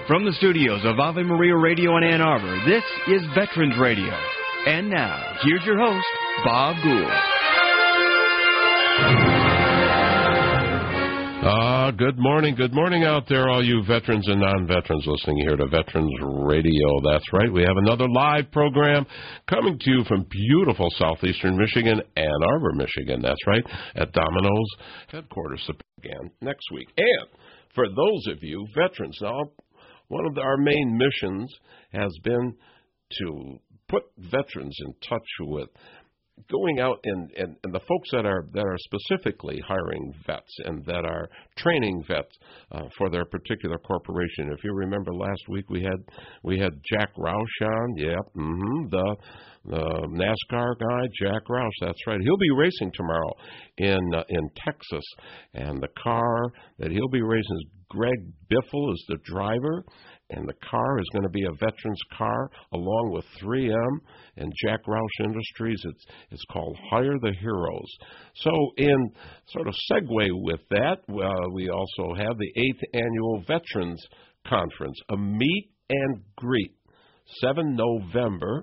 From the studios of Ave Maria Radio in Ann Arbor, this is Veterans Radio. And now, here's your host, Bob Gould. Good morning. Good morning out there, all you veterans and non-veterans listening here to Veterans Radio. That's right. We have another live program coming to you from beautiful southeastern Michigan, Ann Arbor, Michigan. That's right, at Domino's headquarters again next week. And for those of you veterans, now, one of our main missions has been to put veterans in touch with going out and the folks that are specifically hiring vets and that are training vets for their particular corporation. If you remember last week, we had Jack Roush on. The NASCAR guy, Jack Roush. That's right. He'll be racing tomorrow in Texas, and the car that he'll be racing is Greg Biffle is the driver. And the car is going to be a veteran's car along with 3M and Jack Roush Industries. It's called Hire the Heroes. So in sort of segue with that, we also have the 8th Annual Veterans Conference, a meet and greet, 7 November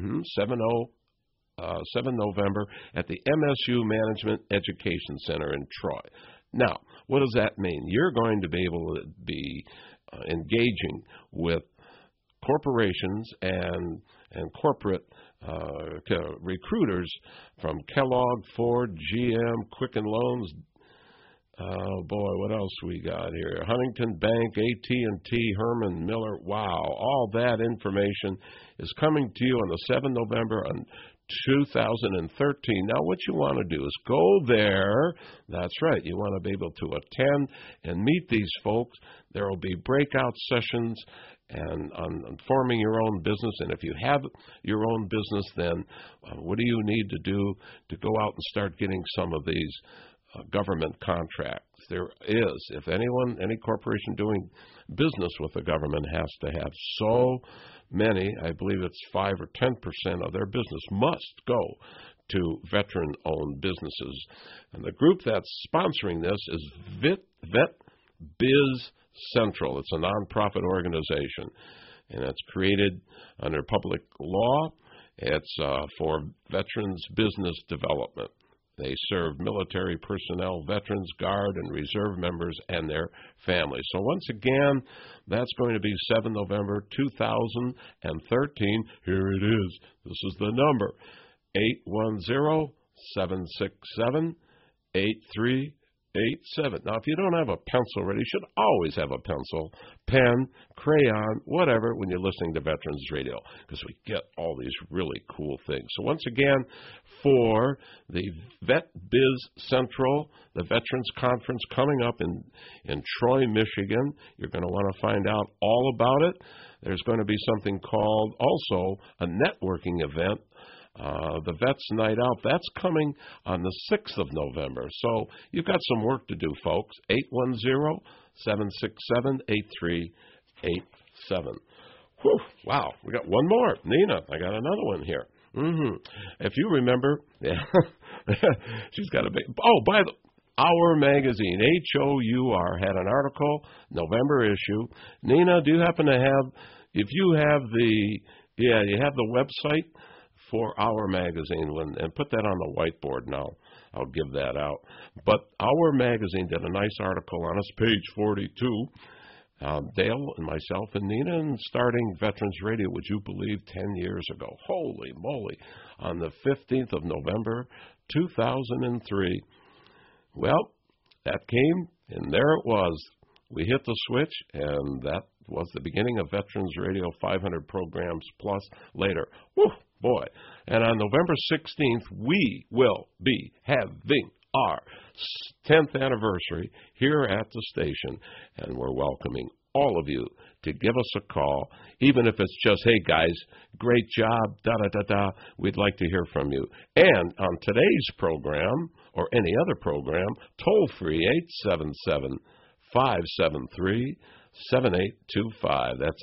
at the MSU Management Education Center in Troy. Now, what does that mean? You're going to be able to be engaging with corporations and corporate recruiters from Kellogg, Ford, GM, Quicken Loans. Oh boy, what else we got here? Huntington Bank, AT&T, Herman Miller. Wow, all that information is coming to you on the 7th November on 2013. Now, what you want to do is go there. That's right. You want to be able to attend and meet these folks. There will be breakout sessions and on forming your own business. And if you have your own business, then what do you need to do to go out and start getting some of these government contracts? There is, if any corporation doing business with the government has to have so many, I believe it's 5 or 10% of their business must go to veteran-owned businesses. And the group that's sponsoring this is Vet Biz Central. It's a nonprofit organization, and it's created under public law. It's for veterans business development. They serve military personnel, veterans, Guard, and Reserve members and their families. So once again, that's going to be 7 November 2013. Here it is. This is the number, 810-767-8387. Now, if you don't have a pencil ready, you should always have a pencil, pen, crayon, whatever, when you're listening to Veterans Radio, because we get all these really cool things. So once again, for the Vet Biz Central, the Veterans Conference coming up in Troy, Michigan, you're going to want to find out all about it. There's going to be something called also a networking event, the Vets Night Out. That's coming on the 6th of November. So you've got some work to do, folks. 810-767-8387. Whew, wow, we got one more. Nina, I got another one here. If you remember, she's got a big, by the Our Magazine, HOUR, had an article, November issue. Nina, do you happen to have, if you have you have the website for Our Magazine, and put that on the whiteboard now. I'll give that out. But Our Magazine did a nice article on us, page 42. Dale and myself and Nina, and starting Veterans Radio, would you believe, 10 years ago. Holy moly. On the 15th of November, 2003. Well, that came, and there it was. We hit the switch, and that was the beginning of Veterans Radio 500 programs plus later. Woo, boy. And on November 16th, we will be having our 10th anniversary here at the station, and we're welcoming all of you to give us a call, even if it's just, hey, guys, great job, da-da-da-da, we'd like to hear from you. And on today's program, or any other program, toll-free 877-573-7825. That's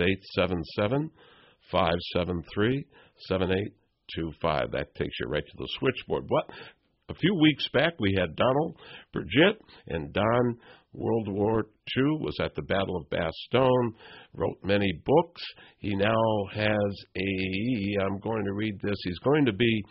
877-573-7825. That takes you right to the switchboard. What? A few weeks back, we had Donald Burgett and Don World War II, was at the Battle of Bastogne, wrote many books. He now has I'm going to read this. He's going to be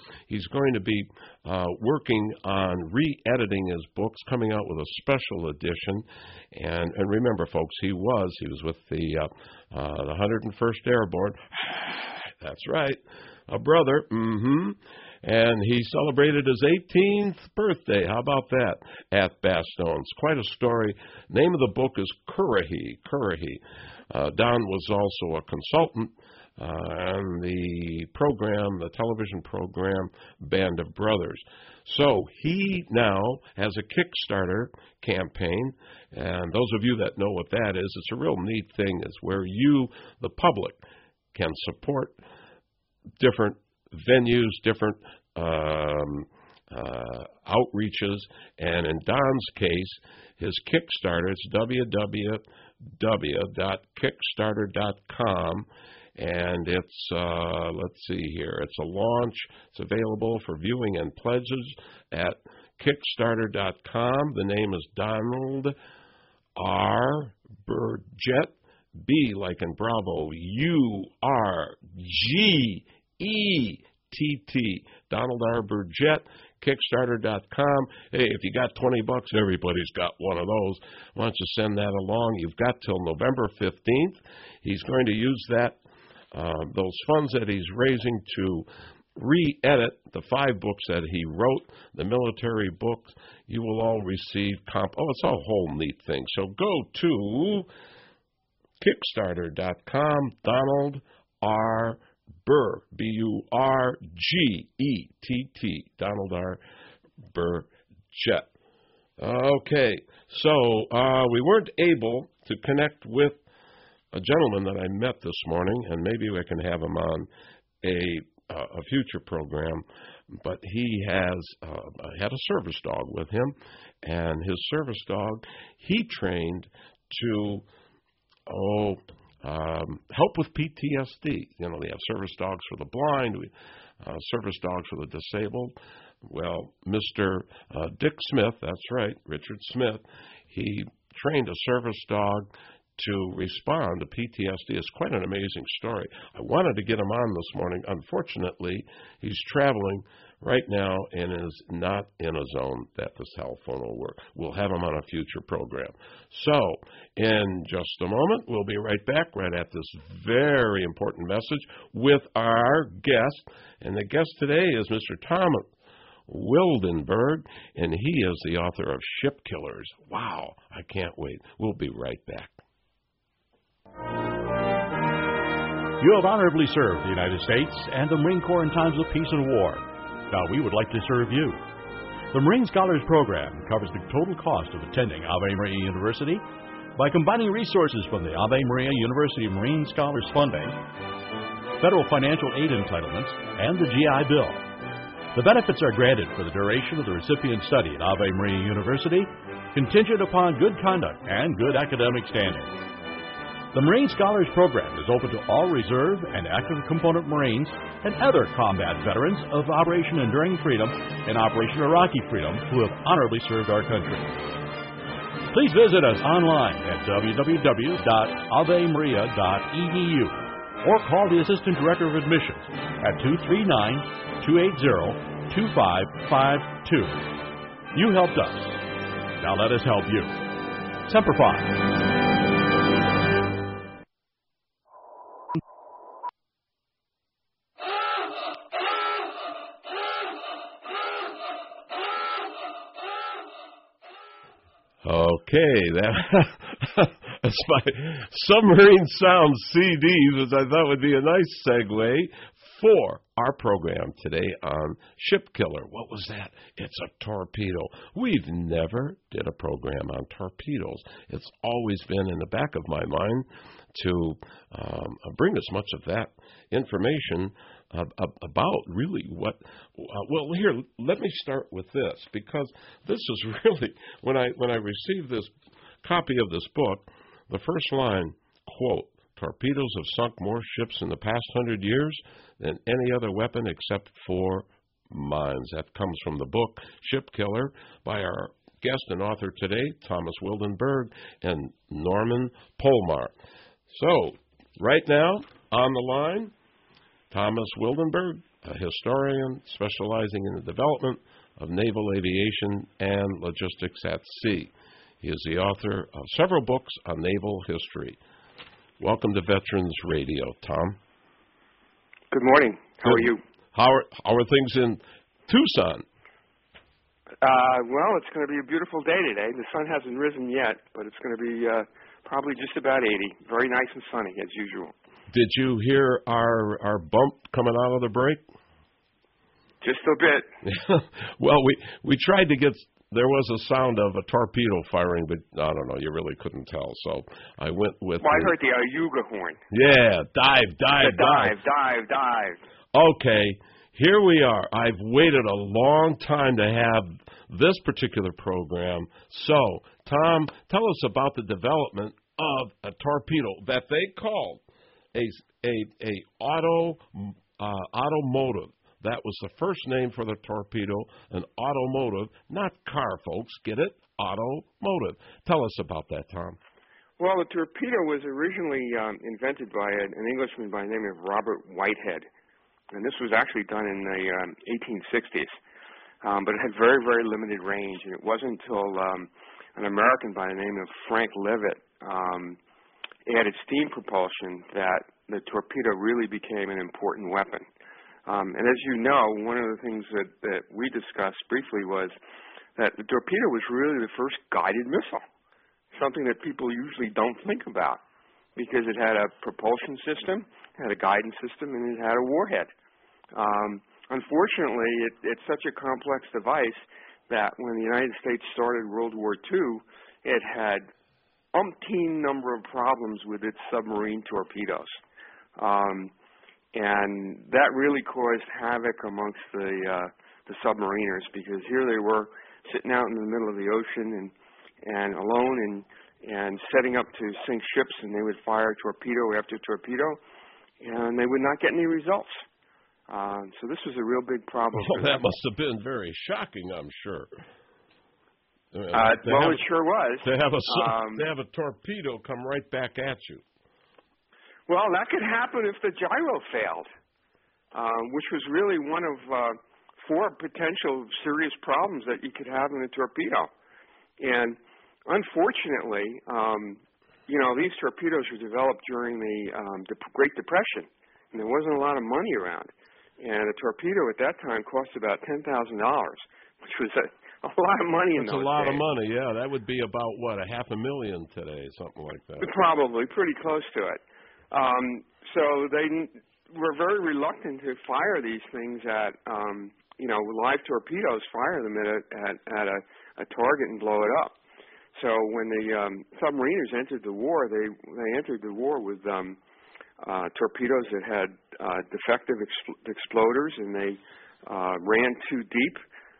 working on re-editing his books, coming out with a special edition. And remember, folks, he was with the 101st Airborne. That's right, a brother. And he celebrated his 18th birthday. How about that? At Bastogne. It's quite a story. Name of the book is Currahee. Don was also a consultant on the television program, Band of Brothers. So he now has a Kickstarter campaign, and those of you that know what that is, it's a real neat thing. It's where you, the public, can support different venues, different outreaches, and in Don's case, his Kickstarter, it's www.kickstarter.com, and it's, let's see here, it's a launch. It's available for viewing and pledges at kickstarter.com. The name is Donald R. Burgett, B like in Bravo, U-R-G-E-T-T, Donald R. Burgett, Kickstarter.com. Hey, if you got $20, everybody's got one of those. Why don't you send that along? You've got till November 15th. He's going to use those funds that he's raising to re-edit the 5 books that he wrote, the military books. You will all receive it's a whole neat thing. So go to Kickstarter.com, Donald R. Burr, B-U-R-G-E-T-T, Donald R. Burgett. Okay, so we weren't able to connect with a gentleman that I met this morning, and maybe we can have him on a future program, but he has had a service dog with him, and his service dog he trained to help with PTSD. You know, they have service dogs for the blind, service dogs for the disabled. Well, Mr. Dick Smith, that's right, Richard Smith, he trained a service dog to respond to PTSD. It's quite an amazing story. I wanted to get him on this morning. Unfortunately, he's traveling right now and is not in a zone that the cell phone will work. We'll have him on a future program. So, in just a moment, we'll be right back right at this very important message with our guest. And the guest today is Mr. Thomas Wildenberg, and he is the author of Ship Killers. Wow, I can't wait. We'll be right back. You have honorably served the United States and the Marine Corps in times of peace and war. Now we would like to serve you. The Marine Scholars Program covers the total cost of attending Ave Maria University by combining resources from the Ave Maria University Marine Scholars Funding, federal financial aid entitlements, and the GI Bill. The benefits are granted for the duration of the recipient's study at Ave Maria University, contingent upon good conduct and good academic standing. The Marine Scholars Program is open to all reserve and active component Marines and other combat veterans of Operation Enduring Freedom and Operation Iraqi Freedom who have honorably served our country. Please visit us online at www.avemaria.edu or call the Assistant Director of Admissions at 239-280-2552. You helped us. Now let us help you. Semper Fi. Okay, that's my Submarine Sound CDs, which I thought would be a nice segue for our program today on Ship Killer. What was that? It's a torpedo. We've never did a program on torpedoes. It's always been in the back of my mind to bring as much of that information about really what, well, here, let me start with this, because this is really, when I received this copy of this book, the first line, quote, torpedoes have sunk more ships in the past 100 years than any other weapon except for mines. That comes from the book Ship Killer by our guest and author today, Thomas Wildenberg and Norman Polmar. So, right now, on the line, Thomas Wildenberg, a historian specializing in the development of naval aviation and logistics at sea. He is the author of several books on naval history. Welcome to Veterans Radio, Tom. Good morning. How are you? How are things in Tucson? Well, it's going to be a beautiful day today. The sun hasn't risen yet, but it's going to be probably just about 80. Very nice and sunny, as usual. Did you hear our bump coming out of the break? Just a bit. Well, we tried to get... There was a sound of a torpedo firing, but I don't know, you really couldn't tell. So I went with... Well, I heard the Ayuga horn. Yeah, dive. Okay, here we are. I've waited a long time to have this particular program. So, Tom, tell us about the development of a torpedo that they called a automotive. That was the first name for the torpedo, an automotive, not car, folks. Get it? Automotive. Tell us about that, Tom. Well, the torpedo was originally invented by an Englishman by the name of Robert Whitehead, and this was actually done in the 1860s. But it had very, very limited range, and it wasn't until an American by the name of Frank Leavitt added steam propulsion that the torpedo really became an important weapon. And as you know, one of the things that we discussed briefly was that the torpedo was really the first guided missile, something that people usually don't think about because it had a propulsion system, it had a guidance system, and it had a warhead. Unfortunately, it's such a complex device that when the United States started World War II, it had umpteen number of problems with its submarine torpedoes. And that really caused havoc amongst the submariners because here they were sitting out in the middle of the ocean and alone and setting up to sink ships, and they would fire torpedo after torpedo, and they would not get any results. So this was a real big problem. Well, that must have been very shocking, I'm sure. Well, it sure was. They have a torpedo come right back at you. Well, that could happen if the gyro failed, which was really one of 4 potential serious problems that you could have in a torpedo. And unfortunately, these torpedoes were developed during the Great Depression, and there wasn't a lot of money around. And a torpedo at that time cost about $10,000, which was a lot of money in those days. That's a lot of money, yeah. That would be about, what, $500,000 today, something like that. Probably, pretty close to it. So they were very reluctant to fire these things at, live torpedoes, fire them at a target and blow it up. So when the submariners entered the war, they entered the war with torpedoes that had defective exploders, and they ran too deep.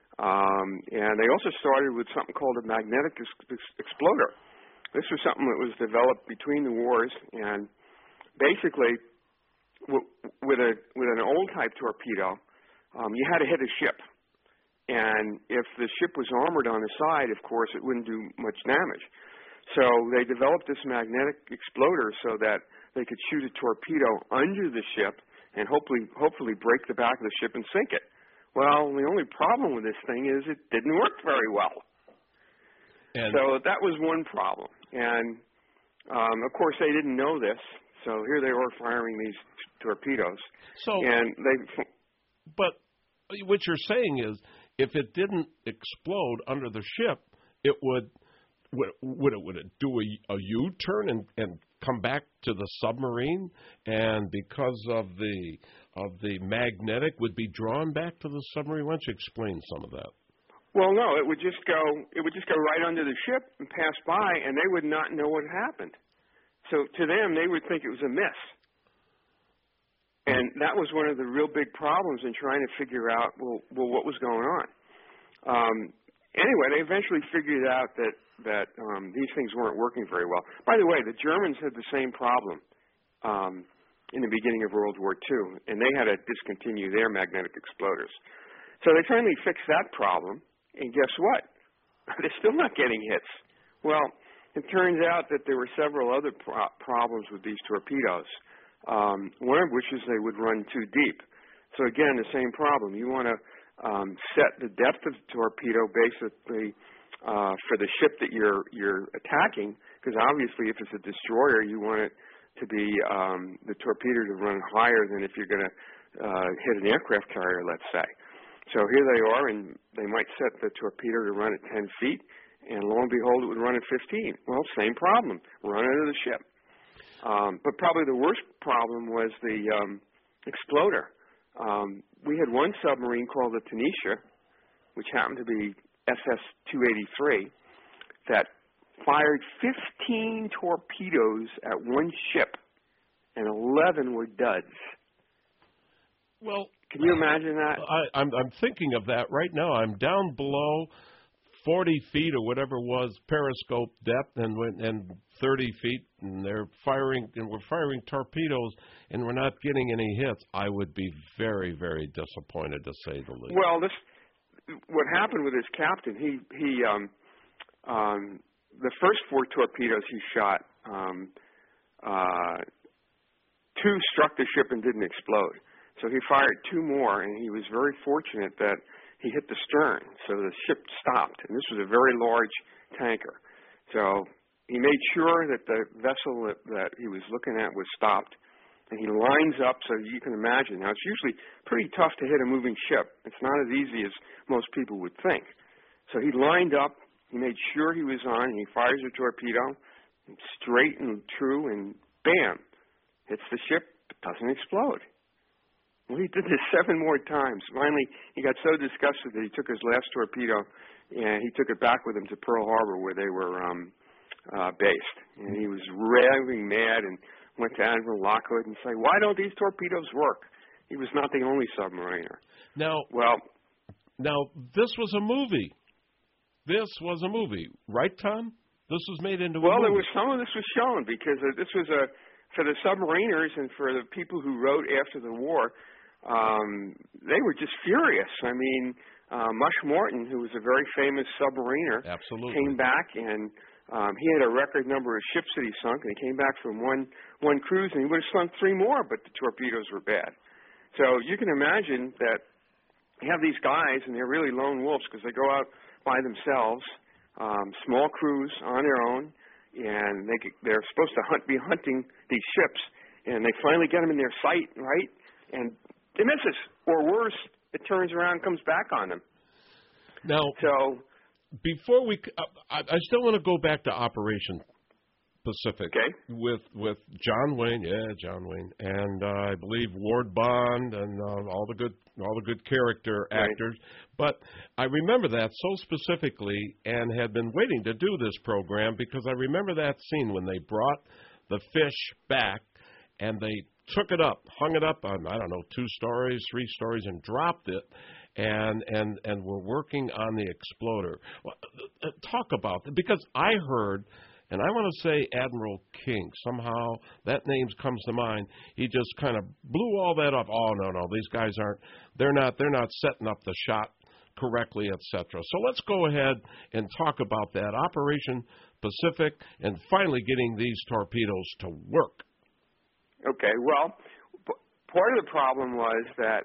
And they also started with something called a magnetic exploder. This was something that was developed between the wars, and basically, with an old type torpedo, you had to hit a ship, and if the ship was armored on the side, of course, it wouldn't do much damage. So they developed this magnetic exploder so that they could shoot a torpedo under the ship and hopefully break the back of the ship and sink it. Well, the only problem with this thing is it didn't work very well. So that was one problem, and of course they didn't know this. So here they were firing these torpedoes. But what you're saying is, if it didn't explode under the ship, it would it do a U-turn and come back to the submarine, and because of the magnetic, would be drawn back to the submarine? Why don't you explain some of that? Well, no, it would just go right under the ship and pass by, and they would not know what happened. So to them, they would think it was a miss. And that was one of the real big problems in trying to figure out, well, what was going on. Anyway, they eventually figured out that these things weren't working very well. By the way, the Germans had the same problem in the beginning of World War II, and they had to discontinue their magnetic exploders. So they finally fixed that problem, and guess what? they're still not getting hits. Well, it turns out that there were several other problems with these torpedoes, one of which is they would run too deep. So again, the same problem. You want to set the depth of the torpedo basically for the ship that you're attacking, because obviously if it's a destroyer, you want it to be the torpedo to run higher than if you're going to hit an aircraft carrier, let's say. So here they are, and they might set the torpedo to run at 10 feet, and lo and behold, it would run at 15. Well, same problem, run into the ship. But probably the worst problem was the exploder. We had one submarine called the Tunisia, which happened to be SS-283, that fired 15 torpedoes at one ship, and 11 were duds. Well, can you imagine that? I'm thinking of that right now. I'm down below 40 feet or whatever it was periscope depth, and 30 feet, and they're firing, and we're firing torpedoes, and we're not getting any hits. I would be very, very disappointed, to say the least. Well, what happened with his captain? The first 4 torpedoes he shot, 2 struck the ship and didn't explode. So he fired 2 more, and he was very fortunate that he hit the stern, so the ship stopped. And this was a very large tanker. So he made sure that the vessel that he was looking at was stopped, and he lines up so you can imagine. Now, it's usually pretty tough to hit a moving ship. It's not as easy as most people would think. So he lined up, he made sure he was on, and he fires a torpedo, straight and true, and bam, hits the ship, it doesn't explode. Well, he did this 7 more times. Finally, he got so disgusted that he took his last torpedo and he took it back with him to Pearl Harbor, where they were based. And he was raving mad and went to Admiral Lockwood and said, "Why don't these torpedoes work?" He was not the only submariner. Now, this was a movie. This was a movie, right, Tom? This was made into a movie. Well, some of this was shown because this was for the submariners and for the people who wrote after the war. They were just furious. I mean, Mush Morton, who was a very famous submariner, absolutely, came back, and he had a record number of ships that he sunk, and he came back from one cruise, and he would have sunk 3 more, but the torpedoes were bad. So you can imagine that you have these guys, and they're really lone wolves because they go out by themselves, small crews on their own, and they're supposed to be hunting these ships, and they finally get them in their sight, right? And it misses, or worse, it turns around and comes back on them. Now, before I still want to go back to Operation Pacific, okay, with John Wayne, John Wayne, and I believe Ward Bond and all the good character actors. But I remember that so specifically, and had been waiting to do this program because I remember that scene when they brought the fish back and they took it up, hung it up on, I don't know, 2 stories, 3 stories, and dropped it, and were working on the exploder. Well, talk about that, because I heard, and I want to say Admiral King, somehow that name comes to mind. He just kind of blew all that up. Oh, no, these guys they're not setting up the shot correctly, etc. So let's go ahead and talk about that, Operation Pacific, and finally getting these torpedoes to work. Okay, well, part of the problem was that,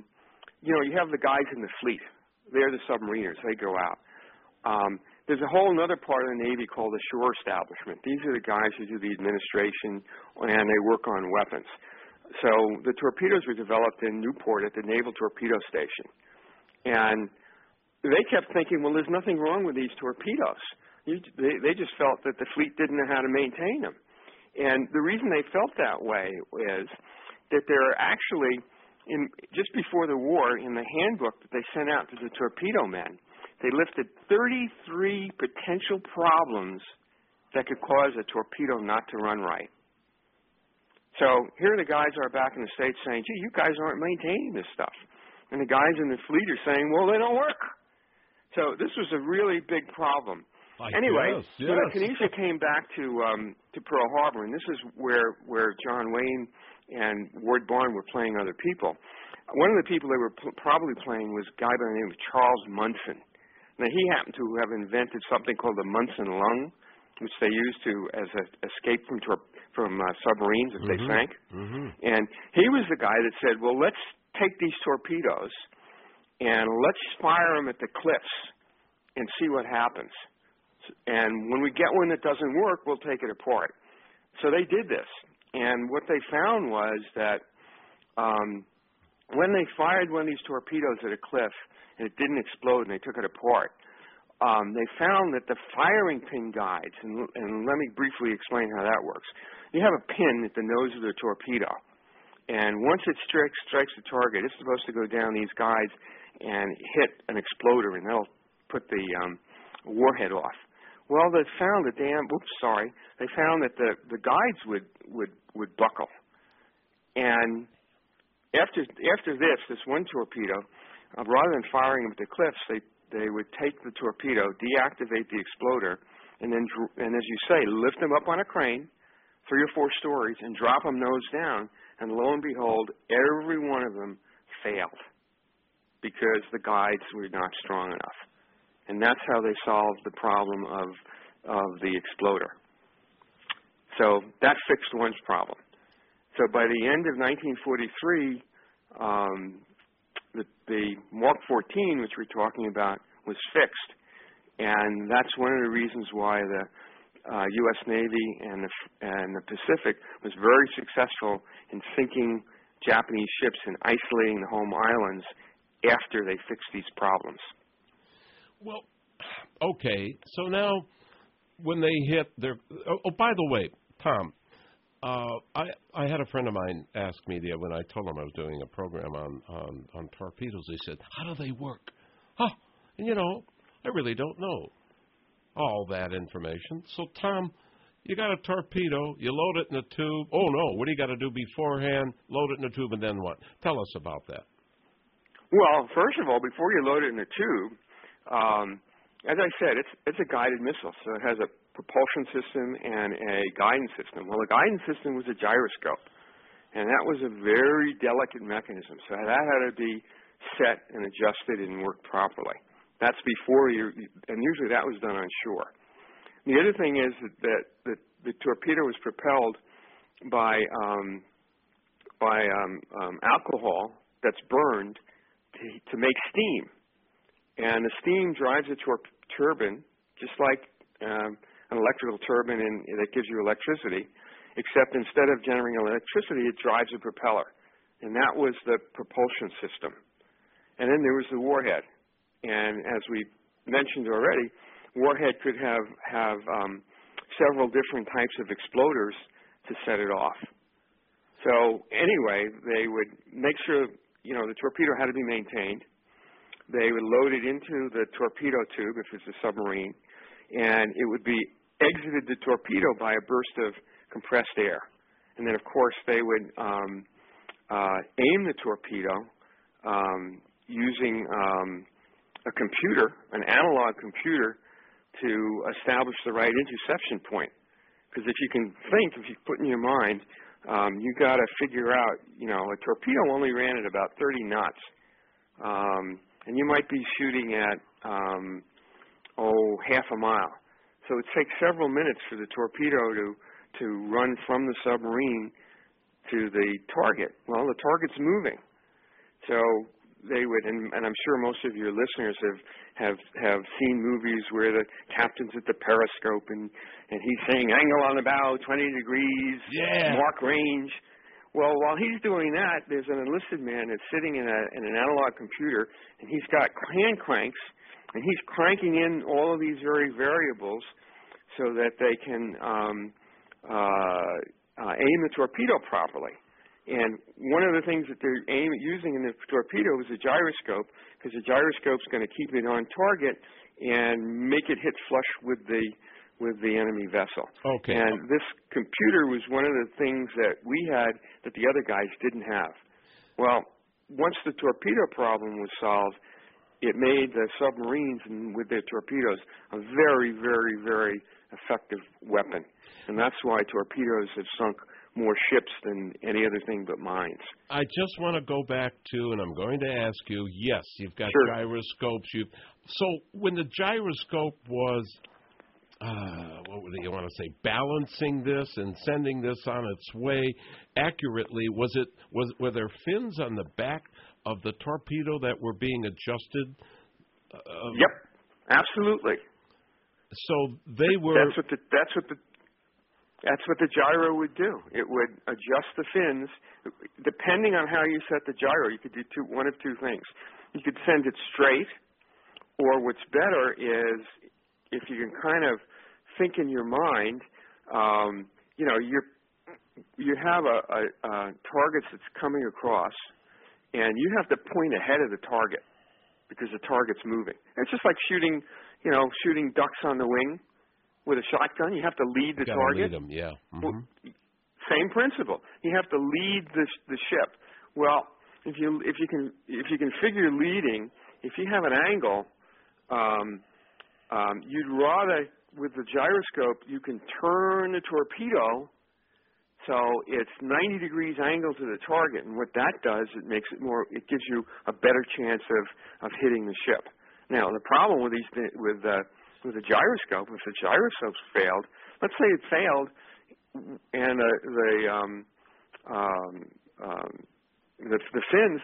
you have the guys in the fleet. They're the submariners. They go out. There's a whole other part of the Navy called the shore establishment. These are the guys who do the administration, and they work on weapons. So the torpedoes were developed in Newport at the Naval Torpedo Station. And they kept thinking, well, there's nothing wrong with these torpedoes. They just felt that the fleet didn't know how to maintain them. And the reason they felt that way is that they're actually, just before the war, in the handbook that they sent out to the torpedo men, they listed 33 potential problems that could cause a torpedo not to run right. So here the guys are back in the States saying, gee, you guys aren't maintaining this stuff. And the guys in the fleet are saying, well, they don't work. So this was a really big problem. Anyway, yes. When the Tunisia came back to Pearl Harbor, and this is where John Wayne and Ward Bond were playing other people. One of the people they were probably playing was a guy by the name of Charles Munson. Now, he happened to have invented something called the Munson lung, which they used as an escape from submarines if they sank. And he was the guy that said, well, let's take these torpedoes and let's fire them at the cliffs and see what happens. And when we get one that doesn't work, we'll take it apart. So they did this. And what they found was that when they fired one of these torpedoes at a cliff and it didn't explode and they took it apart, they found that the firing pin guides, and let me briefly explain how that works. You have a pin at the nose of the torpedo, and once it strikes the target, it's supposed to go down these guides and hit an exploder, and that'll put the warhead off. Well, they found they found that the guides would buckle. And after this one torpedo, rather than firing them at the cliffs, they would take the torpedo, deactivate the exploder, and as you say, lift them up on a crane, 3 or 4 stories, and drop them nose down. And lo and behold, every one of them failed because the guides were not strong enough. And that's how they solved the problem of the exploder. So that fixed one problem. So by the end of 1943, the Mark 14, which we're talking about, was fixed. And that's one of the reasons why the U.S. Navy and the Pacific was very successful in sinking Japanese ships and isolating the home islands after they fixed these problems. Well, okay. So now when they hit their... Oh, by the way, Tom, I had a friend of mine ask me when I told him I was doing a program on torpedoes. He said, how do they work? And I really don't know all that information. So, Tom, you got a torpedo, you load it in a tube. Oh, no, what do you got to do beforehand? Load it in a tube, and then what? Tell us about that. Well, first of all, before you load it in a tube, as I said, it's a guided missile, so it has a propulsion system and a guidance system. Well, the guidance system was a gyroscope, and that was a very delicate mechanism, so that had to be set and adjusted and work properly. That's before and usually that was done on shore. The other thing is that the torpedo was propelled by alcohol that's burned to make steam. And the steam drives a turbine, just like an electrical turbine that gives you electricity, except instead of generating electricity, it drives a propeller. And that was the propulsion system. And then there was the warhead. And as we mentioned already, warhead could have several different types of exploders to set it off. So anyway, they would make sure, the torpedo had to be maintained. They would load it into the torpedo tube if it's a submarine, and it would be exited the torpedo by a burst of compressed air. And then, of course, they would aim the torpedo using a computer, an analog computer, to establish the right interception point. Because if you can think, if you put in your mind, you got to figure out, a torpedo only ran at about 30 knots. And you might be shooting at, half a mile. So it takes several minutes for the torpedo to run from the submarine to the target. Well, the target's moving. So they would, and I'm sure most of your listeners have seen movies where the captain's at the periscope and he's saying angle on the bow, 20 degrees, mark range. Well, while he's doing that, there's an enlisted man that's sitting in an analog computer, and he's got hand cranks, and he's cranking in all of these variables so that they can aim the torpedo properly. And one of the things that they're using in the torpedo is a gyroscope, because the gyroscope's going to keep it on target and make it hit flush with the enemy vessel. Okay. And this computer was one of the things that we had that the other guys didn't have. Well, once the torpedo problem was solved, it made the submarines with their torpedoes a very, very, very effective weapon. And that's why torpedoes have sunk more ships than any other thing but mines. I just want to go back to, and I'm going to ask you, yes, you've got Sure. gyroscopes. So when the gyroscope was, what would you want to say, balancing this and sending this on its way accurately, were there fins on the back of the torpedo that were being adjusted? Yep, absolutely. So they were. That's what the gyro would do. It would adjust the fins. Depending on how you set the gyro, you could do one of two things. You could send it straight, or what's better is if you can kind of think in your mind, you have a target that's coming across, and you have to point ahead of the target because the target's moving. It's just like shooting ducks on the wing. With a shotgun, you have to lead the target. Lead them, yeah. Mm-hmm. Well, same principle. You have to lead the ship. Well, if you can figure leading, if you have an angle, you'd rather with the gyroscope you can turn the torpedo so it's 90 degrees angle to the target, and what that does, it gives you a better chance of hitting the ship. Now the problem with with the gyroscope, if the gyroscope failed, let's say it failed, and the fins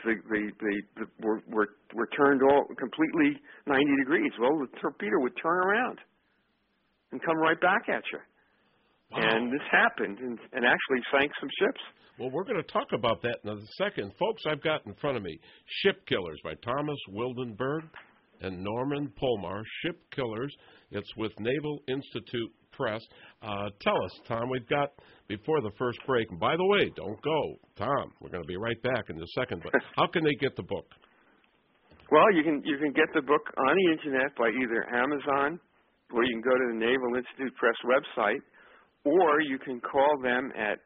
were turned all completely 90 degrees. Well, the torpedo would turn around and come right back at you. Wow. And this happened and actually sank some ships. Well, we're going to talk about that in a second. Folks, I've got in front of me Ship Killers by Thomas Wildenberg and Norman Polmar, Ship Killers. It's with Naval Institute Press. Tell us, Tom, we've got, before the first break, and by the way, don't go, Tom, we're going to be right back in a second, but how can they get the book? Well, you can get the book on the Internet by either Amazon, or you can go to the Naval Institute Press website, or you can call them at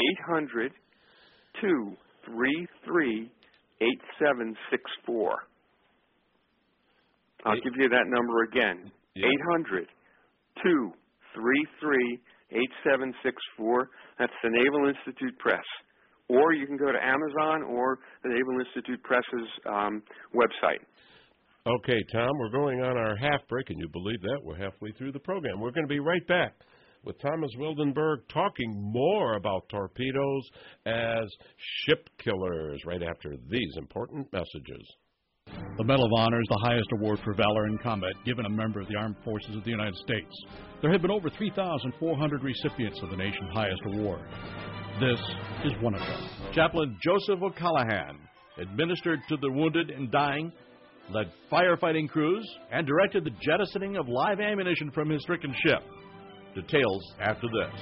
800-233-8764. I'll give you that number again, 800-233-8764. That's the Naval Institute Press. Or you can go to Amazon or the Naval Institute Press's website. Okay, Tom, we're going on our half break, and you believe that? We're halfway through the program. We're going to be right back with Thomas Wildenberg talking more about torpedoes as ship killers right after these important messages. The Medal of Honor is the highest award for valor in combat given a member of the Armed Forces of the United States. There have been over 3,400 recipients of the nation's highest award. This is one of them. Chaplain Joseph O'Callaghan administered to the wounded and dying, led firefighting crews, and directed the jettisoning of live ammunition from his stricken ship. Details after this.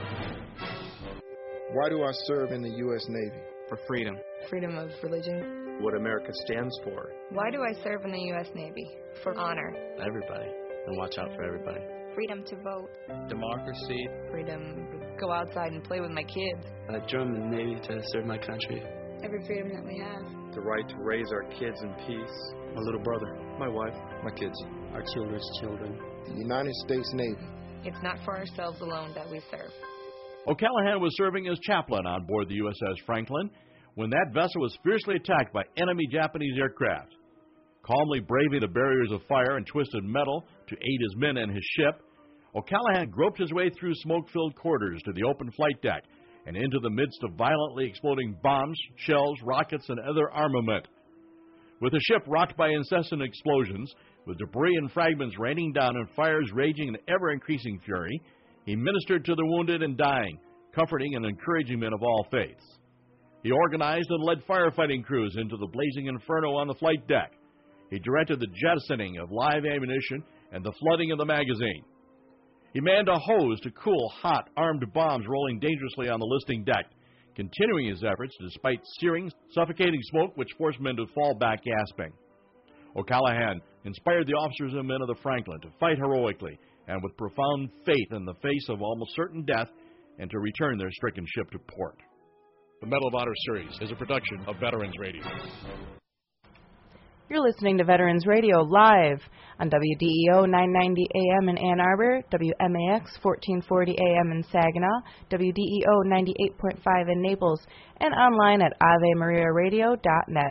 Why do I serve in the U.S. Navy? For freedom. Freedom of religion. What America stands for. Why do I serve in the U.S. Navy? For honor. Everybody. And watch out for everybody. Freedom to vote. Democracy. Freedom to go outside and play with my kids. I joined the Navy to serve my country. Every freedom that we have. The right to raise our kids in peace. My little brother. My wife. My kids. Our children's children. The United States Navy. It's not for ourselves alone that we serve. O'Callaghan was serving as chaplain on board the USS Franklin when that vessel was fiercely attacked by enemy Japanese aircraft. Calmly braving the barriers of fire and twisted metal to aid his men and his ship, O'Callaghan groped his way through smoke-filled corridors to the open flight deck and into the midst of violently exploding bombs, shells, rockets, and other armament. With the ship rocked by incessant explosions, with debris and fragments raining down and fires raging in ever-increasing fury, he ministered to the wounded and dying, comforting and encouraging men of all faiths. He organized and led firefighting crews into the blazing inferno on the flight deck. He directed the jettisoning of live ammunition and the flooding of the magazine. He manned a hose to cool hot, armed bombs rolling dangerously on the listing deck, continuing his efforts despite searing, suffocating smoke which forced men to fall back gasping. O'Callaghan inspired the officers and men of the Franklin to fight heroically and with profound faith in the face of almost certain death and to return their stricken ship to port. The Medal of Honor series is a production of Veterans Radio. You're listening to Veterans Radio live on WDEO 990 AM in Ann Arbor, WMAX 1440 AM in Saginaw, WDEO 98.5 in Naples, and online at AveMariaRadio.net.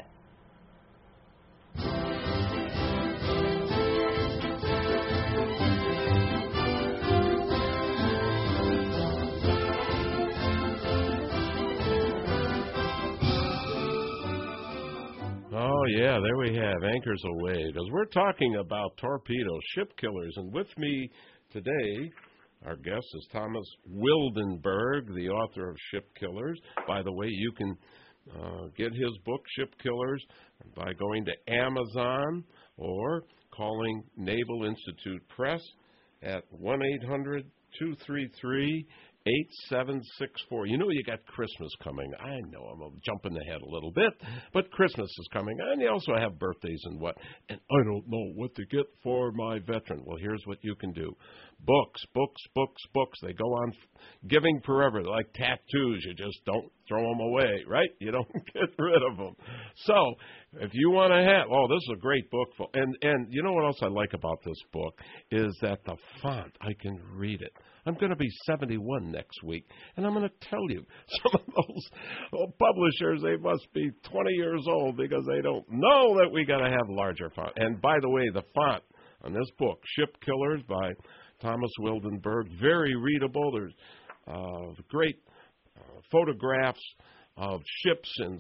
Oh, yeah, there we have Anchors Aweigh, because we're talking about torpedo ship killers. And with me today, our guest is Thomas Wildenberg, the author of Ship Killers. By the way, you can get his book, Ship Killers, by going to Amazon or calling Naval Institute Press at 1-800-233-8764. You know you got Christmas coming. I know I'm jumping ahead a little bit, but Christmas is coming, and you also have birthdays and what. And I don't know what to get for my veteran. Well, here's what you can do. Books. They go on giving forever. They're like tattoos. You just don't throw them away, right? You don't get rid of them. So if you want to have, this is a great book. And you know what else I like about this book is that the font, I can read it. I'm going to be 71 next week, and I'm going to tell you, some of those publishers, they must be 20 years old because they don't know that we got to have larger font. And by the way, the font on this book, Ship Killers by Thomas Wildenberg, very readable. There's great photographs of ships and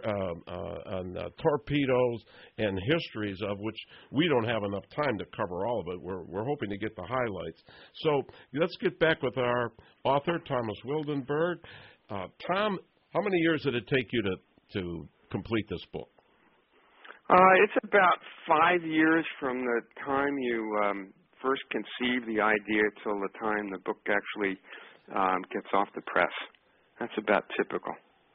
torpedoes and histories of which we don't have enough time to cover all of it. We're hoping to get the highlights. So let's get back with our author, Thomas Wildenberg. Tom, how many years did it take you to complete this book? It's about 5 years from the time you first conceive the idea till the time the book actually gets off the press. That's about typical.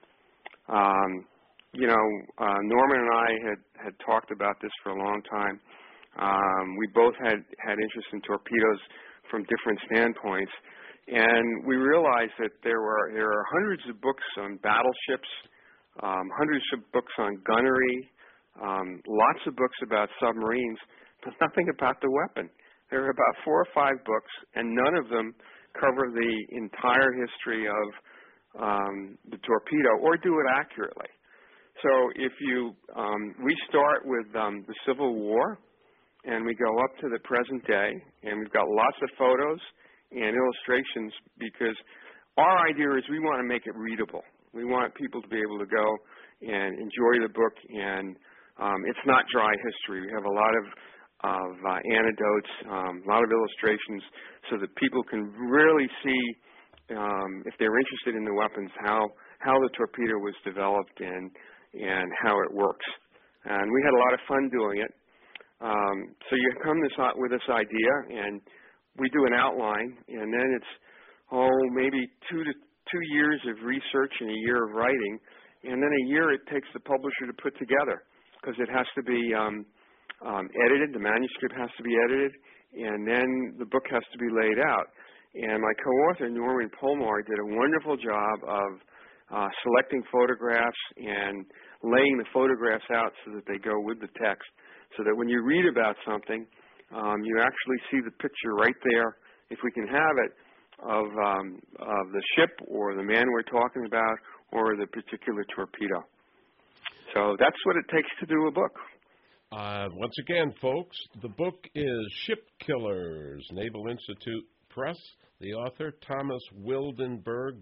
Norman and I had talked about this for a long time. We both had interest in torpedoes from different standpoints, and we realized that there are hundreds of books on battleships, hundreds of books on gunnery, lots of books about submarines, but nothing about the weapon. There are about 4 or 5 books, and none of them cover the entire history of the torpedo or do it accurately. So if we start with the Civil War, and we go up to the present day, and we've got lots of photos and illustrations, because our idea is we want to make it readable. We want people to be able to go and enjoy the book, and it's not dry history. We have a lot of anecdotes, a lot of illustrations, so that people can really see, if they're interested in the weapons, how the torpedo was developed and how it works. And we had a lot of fun doing it. So you come with this idea, and we do an outline, and then it's maybe 2 years of research and a year of writing, and then a year it takes the publisher to put together, because it has to be edited. The manuscript has to be edited, and then the book has to be laid out. And my co-author, Norman Polmar, did a wonderful job of selecting photographs and laying the photographs out so that they go with the text, so that when you read about something, you actually see the picture right there, if we can have it, of the ship or the man we're talking about or the particular torpedo. So that's what it takes to do a book. Once again, folks, the book is Ship Killers, Naval Institute Press. The author, Thomas Wildenberg,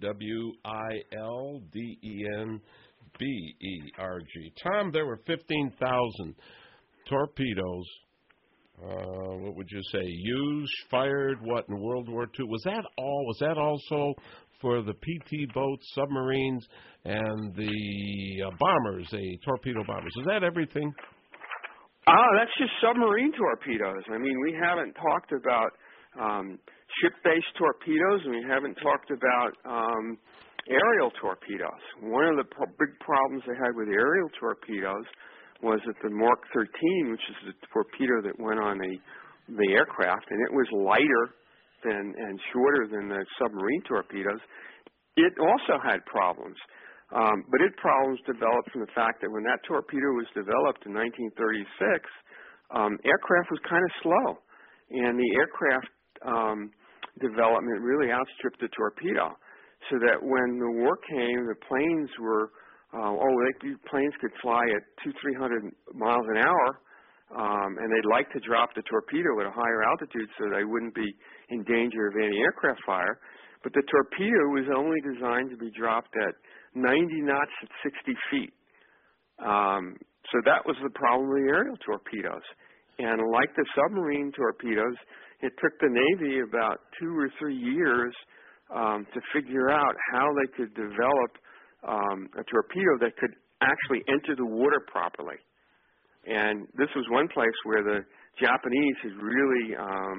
Wildenberg. Tom, there were 15,000 torpedoes, what would you say, used, fired, in World War II? Was that all? Was that also for the PT boats, submarines, and the bombers, the torpedo bombers? Is that everything? That's just submarine torpedoes. I mean, we haven't talked about ship-based torpedoes, and we haven't talked about aerial torpedoes. One of the big problems they had with aerial torpedoes was that the Mark 13, which is the torpedo that went on the aircraft, and it was lighter and shorter than the submarine torpedoes, it also had problems. But its problems developed from the fact that when that torpedo was developed in 1936, aircraft was kind of slow, and the aircraft development really outstripped the torpedo, so that when the war came, the planes were, planes could fly at 200-300 miles an hour, and they'd like to drop the torpedo at a higher altitude so they wouldn't be in danger of anti-aircraft fire. But the torpedo was only designed to be dropped at 90 knots at 60 feet. So that was the problem with the aerial torpedoes. And like the submarine torpedoes, it took the Navy about 2 or 3 years to figure out how they could develop a torpedo that could actually enter the water properly. And this was one place where the Japanese had really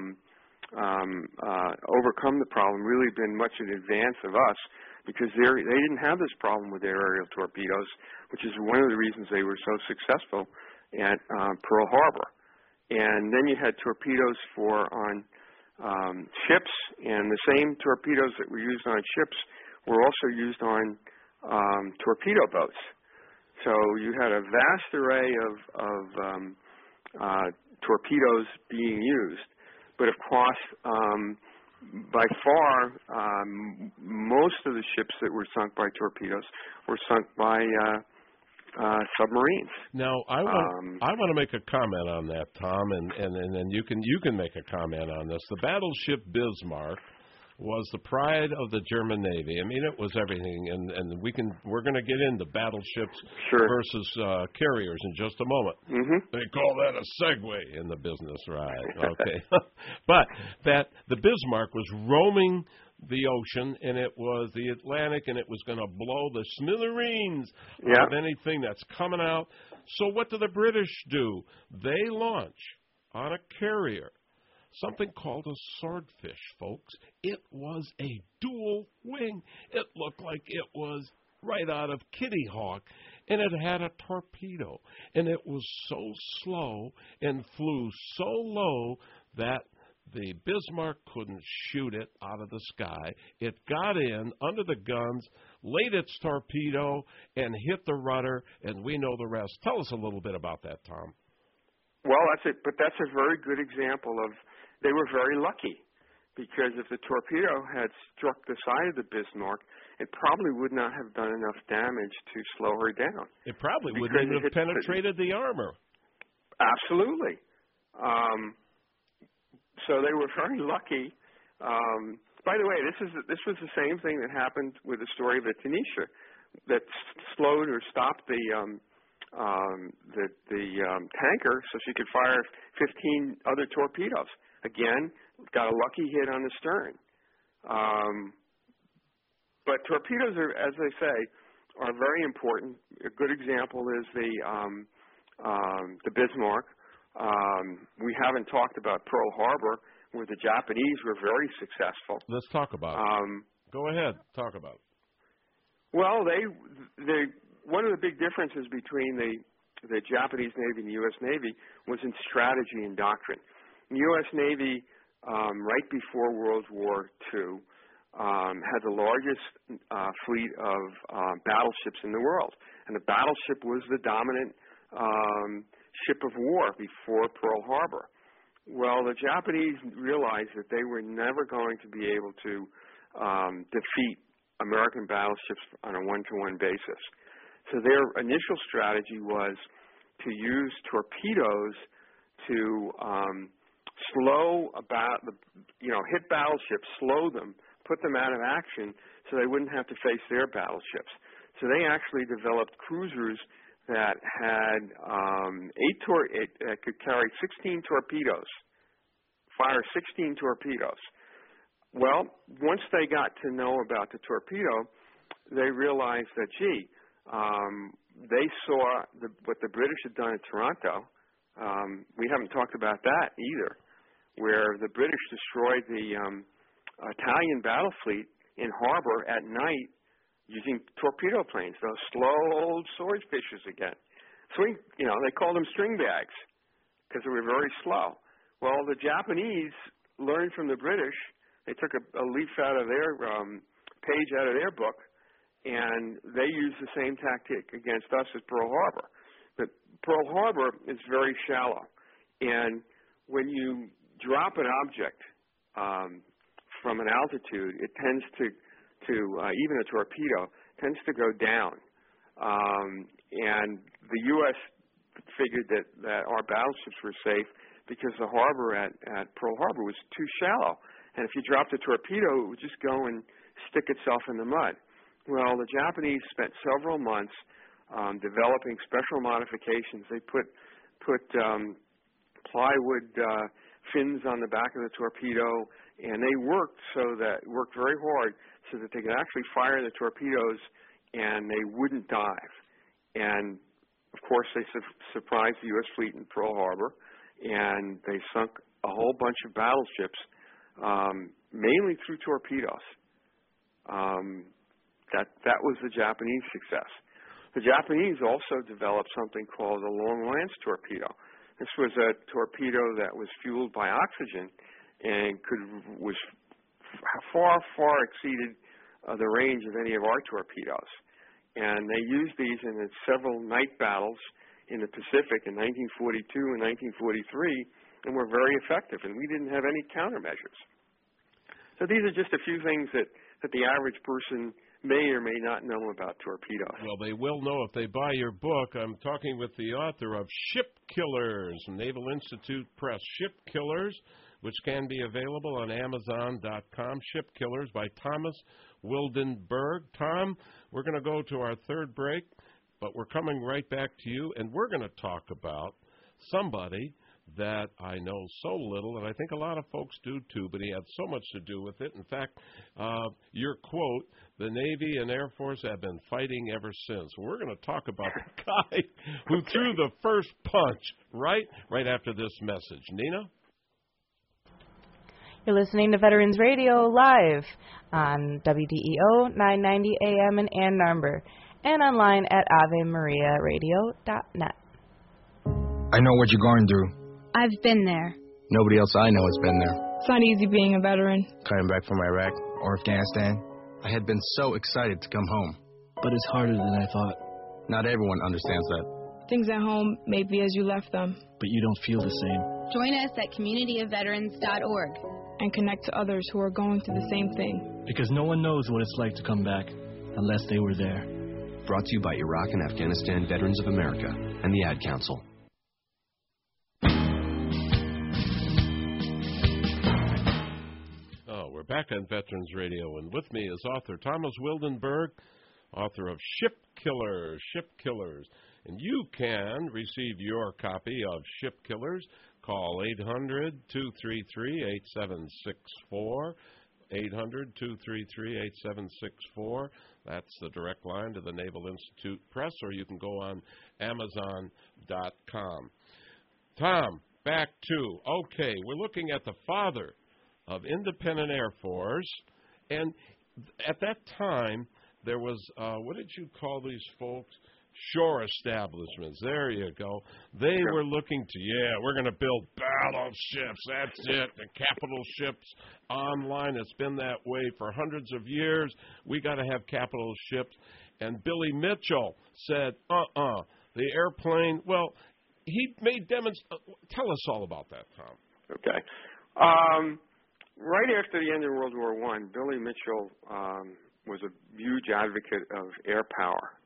overcome the problem, really been much in advance of us, because they didn't have this problem with their aerial torpedoes, which is one of the reasons they were so successful at Pearl Harbor. And then you had torpedoes on ships, and the same torpedoes that were used on ships were also used on torpedo boats. So you had a vast array of torpedoes being used. But of course, by far, most of the ships that were sunk by torpedoes were sunk by submarines. Now, I want to make a comment on that, Tom, and you can make a comment on this. The battleship Bismarck was the pride of the German Navy. I mean, it was everything, and we're going to get into battleships versus carriers in just a moment. Mm-hmm. They call that a segue in the business, right? Okay, but that the Bismarck was roaming the ocean, and it was the Atlantic, and it was going to blow the smithereens of anything that's coming out. So what do the British do? They launch on a carrier something called a swordfish, folks. It was a dual wing. It looked like it was right out of Kitty Hawk, and it had a torpedo, and it was so slow and flew so low that the Bismarck couldn't shoot it out of the sky. It got in under the guns, laid its torpedo, and hit the rudder, and we know the rest. Tell us a little bit about that, Tom. Well, that's a very good example of they were very lucky, because if the torpedo had struck the side of the Bismarck, it probably would not have done enough damage to slow her down. It probably wouldn't have penetrated the armor. Absolutely. So they were very lucky. By the way, this was the same thing that happened with the story of the Tunisia, that slowed or stopped the tanker so she could fire 15 other torpedoes. Again, got a lucky hit on the stern. But torpedoes are, as they say, are very important. A good example is the Bismarck. We haven't talked about Pearl Harbor, where the Japanese were very successful. Let's talk about it. Go ahead, talk about it. Well, one of the big differences between the Japanese Navy and the U.S. Navy was in strategy and doctrine. The U.S. Navy, right before World War II, had the largest fleet of battleships in the world, and the battleship was the dominant ship of war before Pearl Harbor. Well, the Japanese realized that they were never going to be able to defeat American battleships on a one-to-one basis. So their initial strategy was to use torpedoes to hit battleships, slow them, put them out of action so they wouldn't have to face their battleships. So they actually developed cruisers that had could carry 16 torpedoes, fire 16 torpedoes. Well, once they got to know about the torpedo, they realized that, they saw what the British had done at Taranto. We haven't talked about that either, where the British destroyed the Italian battle fleet in harbor at night using torpedo planes, those slow old swordfishes again. They called them string bags because they were very slow. Well, the Japanese learned from the British. They took a leaf out of their page out of their book, and they used the same tactic against us as Pearl Harbor. But Pearl Harbor is very shallow, and when you drop an object from an altitude, it tends to even a torpedo tends to go down. And the U.S. figured that our battleships were safe because the harbor at Pearl Harbor was too shallow. And if you dropped a torpedo, it would just go and stick itself in the mud. Well, the Japanese spent several months developing special modifications. They put plywood fins on the back of the torpedo, and they worked very hard so that they could actually fire the torpedoes and they wouldn't dive. And of course, they surprised the U.S. fleet in Pearl Harbor, and they sunk a whole bunch of battleships, mainly through torpedoes. That was the Japanese success. The Japanese also developed something called a long lance torpedo. This was a torpedo that was fueled by oxygen and was far exceeded the range of any of our torpedoes. And they used these in several night battles in the Pacific in 1942 and 1943, and were very effective, and we didn't have any countermeasures. So these are just a few things that the average person may or may not know about torpedoes. Well, they will know if they buy your book. I'm talking with the author of Ship Killers, Naval Institute Press. Ship Killers, which can be available on Amazon.com. Ship Killers by Thomas Wildenberg. Tom, we're going to go to our third break, but we're coming right back to you, and we're going to talk about somebody that I know so little, and I think a lot of folks do too, but he had so much to do with it. In fact, your quote, the Navy and Air Force have been fighting ever since. We're going to talk about the guy who threw the first punch right after this message. Nina? You're listening to Veterans Radio live on WDEO 990 AM in Ann Arbor and online at AveMariaRadio.net. I know what you're going through. I've been there. Nobody else I know has been there. It's not easy being a veteran. Coming back from Iraq or Afghanistan, I had been so excited to come home. But it's harder than I thought. Not everyone understands that. Things at home may be as you left them. But you don't feel the same. Join us at communityofveterans.org. And connect to others who are going through the same thing. Because no one knows what it's like to come back unless they were there. Brought to you by Iraq and Afghanistan Veterans of America and the Ad Council. We're back on Veterans Radio, and with me is author Thomas Wildenberg, author of Ship Killers. And you can receive your copy of Ship Killers. Call 800-233-8764, 800-233-8764. That's the direct line to the Naval Institute Press, or you can go on Amazon.com. Tom, back to, okay, we're looking at the father of independent Air Force, and at that time there was, what did you call these folks? Shore establishments. There you go. They were looking to, we're going to build battleships. That's it. The capital ships online. It's been that way for hundreds of years. We got to have capital ships. And Billy Mitchell said, the airplane, well, he made tell us all about that, Tom. Okay. Right after the end of World War I, Billy Mitchell was a huge advocate of air power.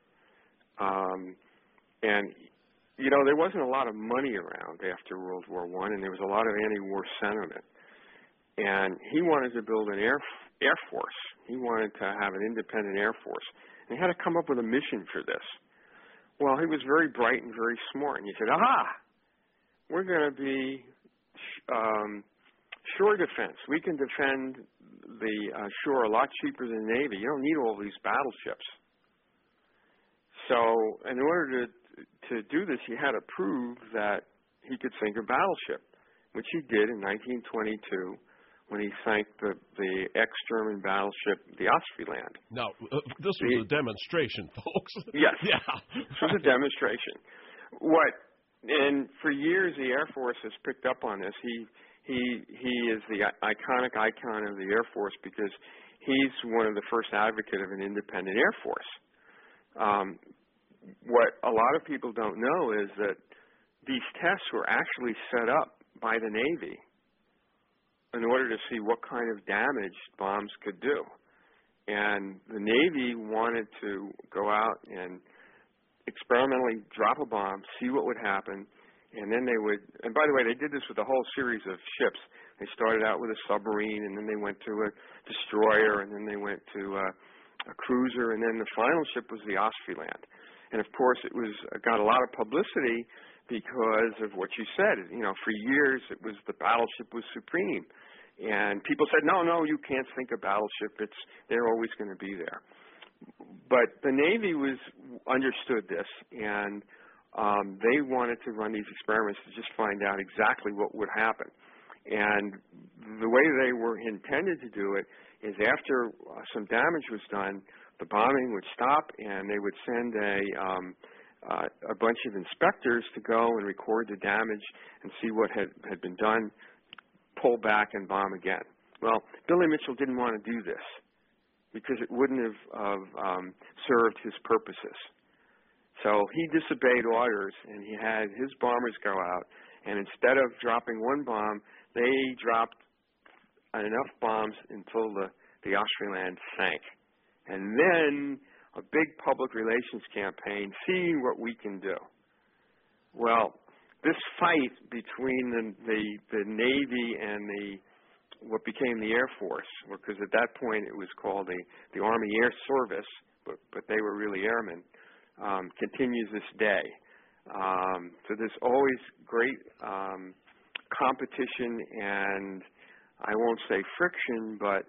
And, you know, there wasn't a lot of money around after World War I, and there was a lot of anti-war sentiment. And he wanted to build an air force. He wanted to have an independent Air Force. And he had to come up with a mission for this. Well, he was very bright and very smart. And he said, we're going to be shore defense. We can defend the shore a lot cheaper than the Navy. You don't need all these battleships. So in order to do this, he had to prove that he could sink a battleship, which he did in 1922 when he sank the ex-German battleship, the Ostfriesland. Now, this was a demonstration, folks. Yes. Yeah. This was a demonstration. And for years, the Air Force has picked up on this. He is the iconic icon of the Air Force because he's one of the first advocates of an independent Air Force. What a lot of people don't know is that these tests were actually set up by the Navy in order to see what kind of damage bombs could do. And the Navy wanted to go out and experimentally drop a bomb, see what would happen, and then they would, and by the way, they did this with a whole series of ships. They started out with a submarine, and then they went to a destroyer, and then they went to a cruiser, and then the final ship was the Ostfriesland. And of course, it got a lot of publicity because of what you said. You know, for years it was the battleship was supreme, and people said, no, you can't think of battleship. They're always going to be there. But the Navy understood this, and they wanted to run these experiments to just find out exactly what would happen. And the way they were intended to do it is after some damage was done, the bombing would stop, and they would send a bunch of inspectors to go and record the damage and see what had been done, pull back and bomb again. Well, Billy Mitchell didn't want to do this because it wouldn't have served his purposes. So he disobeyed orders, and he had his bombers go out, and instead of dropping one bomb, they dropped enough bombs until the Ostfriesland sank. And then a big public relations campaign, seeing what we can do. Well, this fight between the Navy and what became the Air Force, because at that point it was called the Army Air Service, but they were really airmen, continues this day. So there's always great competition and I won't say friction, but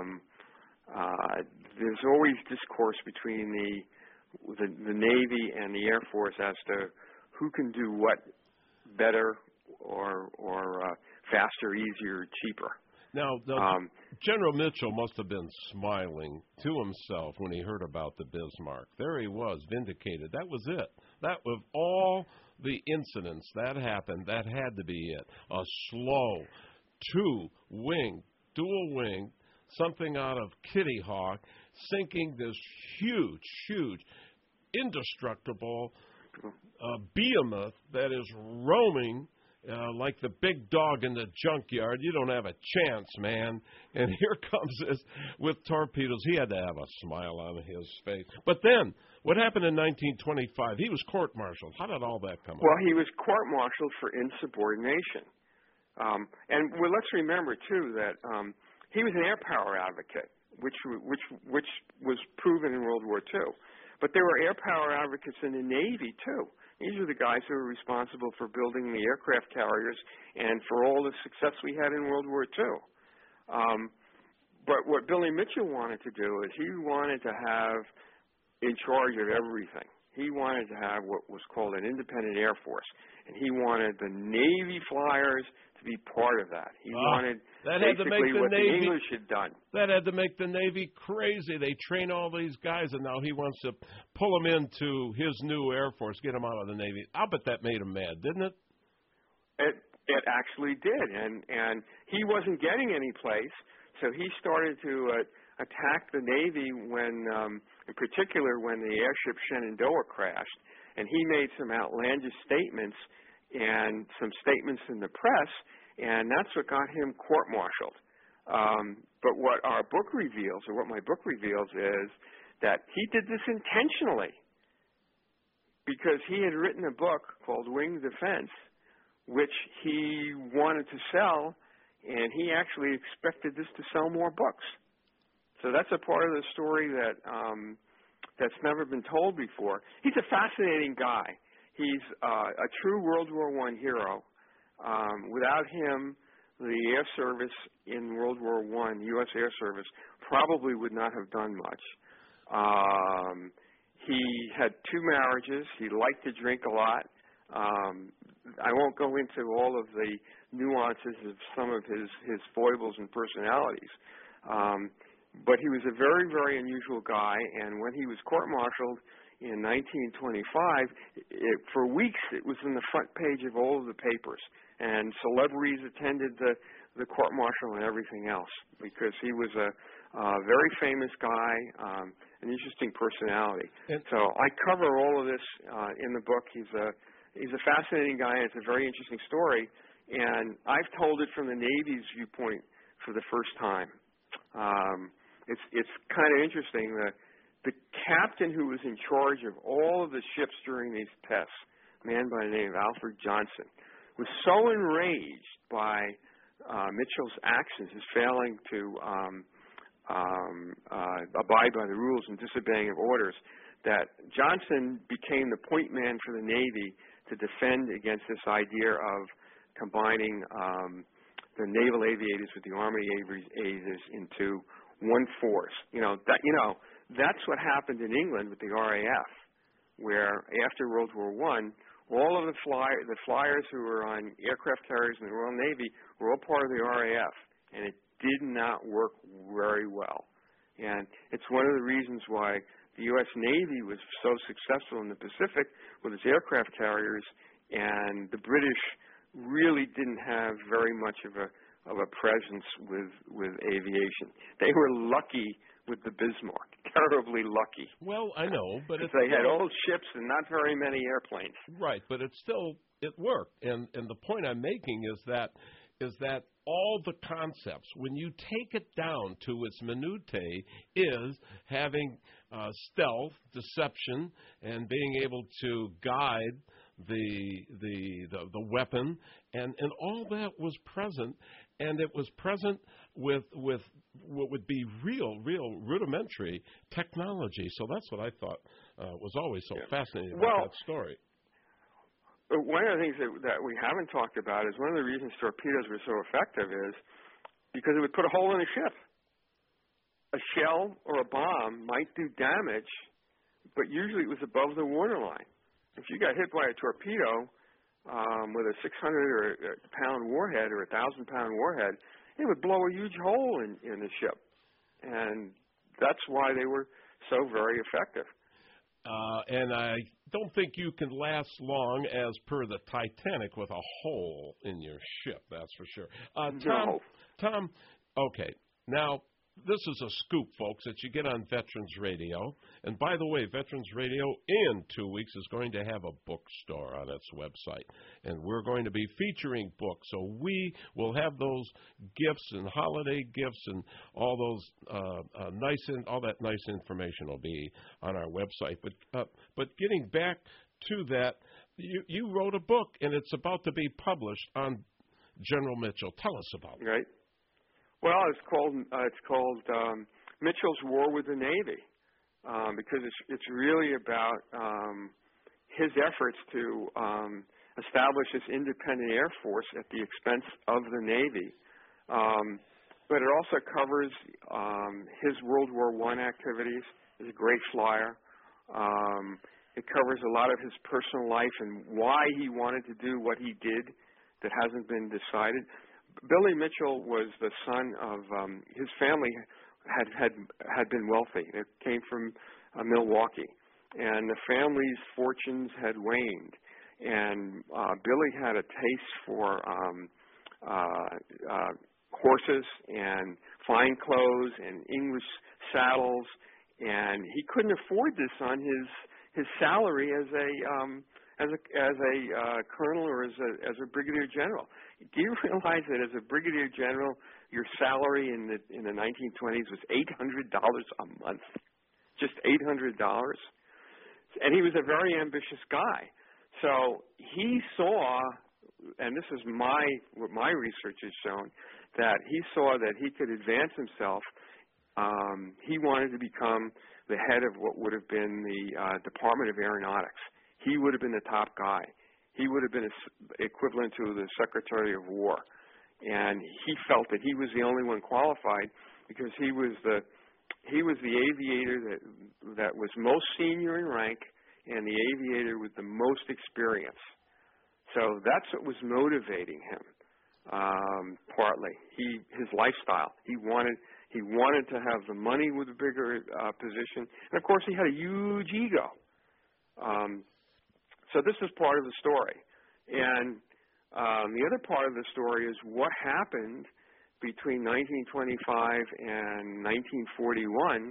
there's always discourse between the Navy and the Air Force as to who can do what better or faster, easier, cheaper. Now, General Mitchell must have been smiling to himself when he heard about the Bismarck. There he was, vindicated. That was it. That was all the incidents that happened. That had to be it. A slow, two-wing, dual-wing, something out of Kitty Hawk, sinking this huge, indestructible behemoth that is roaming like the big dog in the junkyard. You don't have a chance, man. And here comes this with torpedoes. He had to have a smile on his face. But then, what happened in 1925? He was court-martialed. How did all that come up? Well, he was court-martialed for insubordination. And let's remember, too, that he was an air power advocate, which was proven in World War II. But there were air power advocates in the Navy, too. These are the guys who were responsible for building the aircraft carriers and for all the success we had in World War II. But what Billy Mitchell wanted to do is he wanted to have in charge of everything. He wanted to have what was called an independent Air Force, and he wanted the Navy flyers to be part of that. He wanted basically what the English had done. That had to make the Navy crazy. They train all these guys, and now he wants to pull them into his new Air Force, get them out of the Navy. I'll bet that made him mad, didn't it? It actually did, and he wasn't getting any place, so he started to attack the Navy when, in particular, when the airship Shenandoah crashed, and he made some outlandish statements and some statements in the press, and that's what got him court-martialed. But what our book reveals, or what my book reveals, is that he did this intentionally because he had written a book called Wing Defense, which he wanted to sell, and he actually expected this to sell more books. So that's a part of the story that's never been told before. He's a fascinating guy. He's a true World War I hero. Without him, the Air Service in World War I, U.S. Air Service, probably would not have done much. He had 2 marriages. He liked to drink a lot. I won't go into all of the nuances of some of his foibles and personalities. But he was a very, very unusual guy, and when he was court-martialed in 1925, for weeks it was in the front page of all of the papers, and celebrities attended the court-martial and everything else, because he was Very famous guy, an interesting personality. So I cover all of this in the book. He's a fascinating guy. It's a very interesting story, and I've told it from the Navy's viewpoint for the first time. It's kind of interesting. The captain who was in charge of all of the ships during these tests, a man by the name of Alfred Johnson, was so enraged by Mitchell's actions, his failing to abide by the rules and disobeying of orders, that Johnson became the point man for the Navy to defend against this idea of combining the naval aviators with the Army aviators into one force. That's what happened in England with the RAF, where after World War I, all of the flyers who were on aircraft carriers in the Royal Navy were all part of the RAF, and it did not work very well. And it's one of the reasons why the U.S. Navy was so successful in the Pacific with its aircraft carriers, and the British really didn't have very much of a presence with aviation. They were lucky with the Bismarck, terribly lucky. Well, I know, but they had old ships and not very many airplanes. Right, but it worked. And the point I'm making is that all the concepts, when you take it down to its minutiae, is having stealth, deception, and being able to guide the weapon, and all that was present, and it was present with what would be real rudimentary technology. So that's what I thought was always so fascinating about that story. One of the things that we haven't talked about is one of the reasons torpedoes were so effective is because it would put a hole in a ship. A shell or a bomb might do damage, but usually it was above the waterline. If you got hit by a torpedo with a 600-pound warhead or a 1,000-pound warhead, it would blow a huge hole in the ship. And that's why they were so very effective. And I don't think you can last long as per the Titanic with a hole in your ship, that's for sure. Tom, okay, now this is a scoop, folks, that you get on Veterans Radio. And by the way, Veterans Radio in 2 weeks is going to have a bookstore on its website. And we're going to be featuring books. So we will have those gifts and holiday gifts and all those all that nice information will be on our website. But getting back to that, you wrote a book, and it's about to be published on General Mitchell. Tell us about it. Right. Well, it's called Mitchell's War with the Navy, because it's really about his efforts to establish this independent Air Force at the expense of the Navy. But it also covers his World War I activities. He's a great flyer. It covers a lot of his personal life and why he wanted to do what he did that hasn't been decided. Billy Mitchell was the son of his family had been wealthy. It came from Milwaukee, and the family's fortunes had waned. And Billy had a taste for horses and fine clothes and English saddles, and he couldn't afford this on his salary as a colonel or as a brigadier general. Do you realize that as a brigadier general, your salary in the 1920s was $800 a month? Just $800? And he was a very ambitious guy. So he saw, and this is what my research has shown, that he saw that he could advance himself. He wanted to become the head of what would have been the Department of Aeronautics. He would have been the top guy. He would have been equivalent to the Secretary of War. And he felt that he was the only one qualified because he was the aviator that was most senior in rank and the aviator with the most experience. So that's what was motivating him, partly. His lifestyle. He wanted to have the money with a bigger position. And, of course, he had a huge ego. So this is part of the story. And the other part of the story is what happened between 1925 and 1941,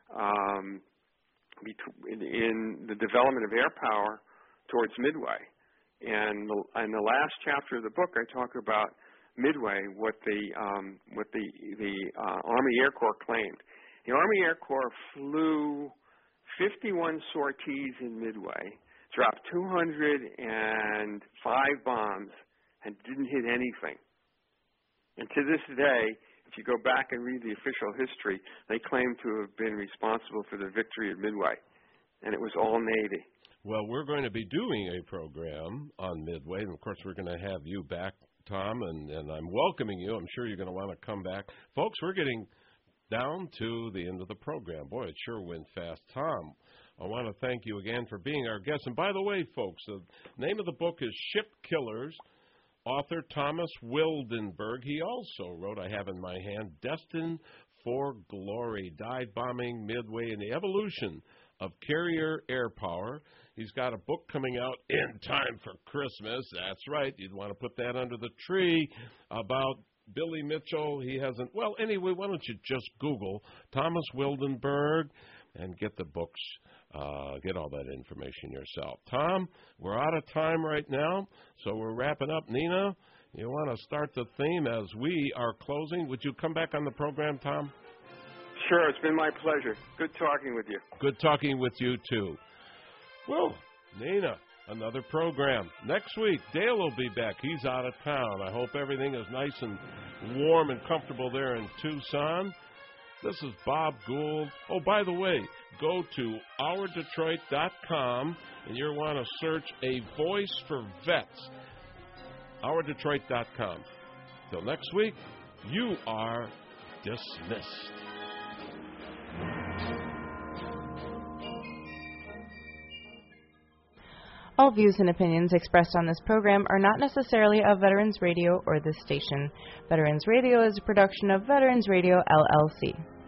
in the development of air power towards Midway. And in the last chapter of the book, I talk about Midway, what the Army Air Corps claimed. The Army Air Corps flew 51 sorties in Midway, dropped 205 bombs, and didn't hit anything. And to this day, if you go back and read the official history, they claim to have been responsible for the victory at Midway, and it was all Navy. Well, we're going to be doing a program on Midway, and of course we're going to have you back, Tom, and I'm welcoming you. I'm sure you're going to want to come back. Folks, we're getting down to the end of the program. Boy, it sure went fast. Tom, I want to thank you again for being our guest. And by the way, folks, the name of the book is Ship Killers. Author Thomas Wildenberg. He also wrote, I have in my hand, Destined for Glory, Dive Bombing Midway and the Evolution of Carrier Air Power. He's got a book coming out in time for Christmas. That's right. You'd want to put that under the tree about Billy Mitchell. He hasn't. Well, anyway, why don't you just Google Thomas Wildenberg and get the books, get all that information yourself. Tom, we're out of time right now, so we're wrapping up. Nina, you want to start the theme as we are closing? Would you come back on the program, Tom? Sure, it's been my pleasure. Good talking with you. Good talking with you, too. Well, Nina, another program. Next week, Dale will be back. He's out of town. I hope everything is nice and warm and comfortable there in Tucson. This is Bob Gould. Oh, by the way, go to OurDetroit.com, and you'll want to search A Voice for Vets. OurDetroit.com. Till next week, you are dismissed. All views and opinions expressed on this program are not necessarily of Veterans Radio or this station. Veterans Radio is a production of Veterans Radio, LLC.